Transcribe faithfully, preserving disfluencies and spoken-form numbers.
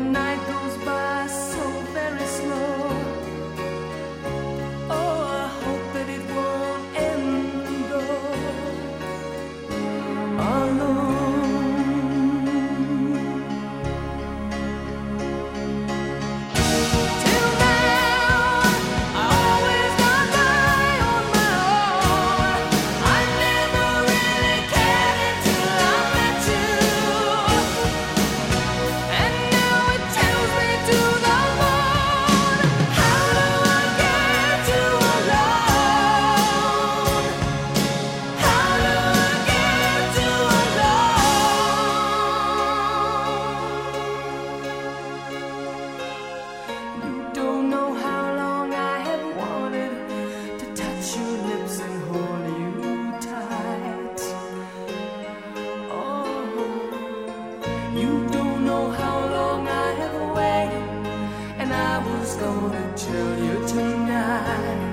night goes by so very slow. Oh, I hope that it won't end though. Alone. Till now, I always got by on my own. I never really cared until I met you. And now it tells me to the moon. How do I get you alone? How do I get you alone? You don't know how long I have wanted to touch your lips and hold you tight. Oh, you don't know how long I have waited, and I was gonna tell you tonight.